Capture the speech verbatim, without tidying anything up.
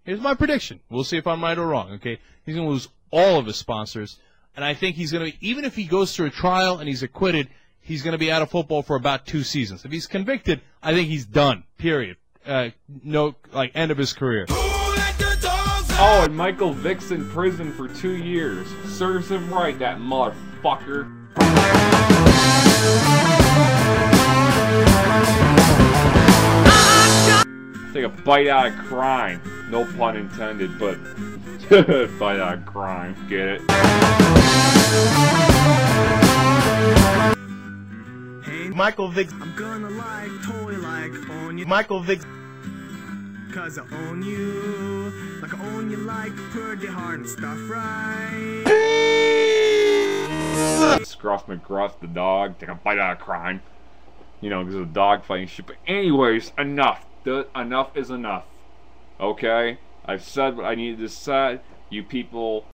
Here's my prediction. We'll see if I'm right or wrong, okay? He's going to lose all of his sponsors, and I think he's going to, even if he goes through a trial and he's acquitted, he's going to be out of football for about two seasons. If he's convicted, I think he's done, period. Uh, no, like, end of his career. Oh, and Michael Vick's in prison for two years. Serves him right, that motherfucker. Take a bite out of crime. No pun intended, but bite out of crime. Get it? Hey, Michael Vick. I'm gonna like, toy like, own you. Michael Vick. Cause I own you. Like I own you like pretty hard and stuff, right? Scruff McGruff, the dog. Take a bite out of crime. You know, because of dog fighting shit. But anyways, enough. The, enough is enough. Okay? I've said what I needed to say. You people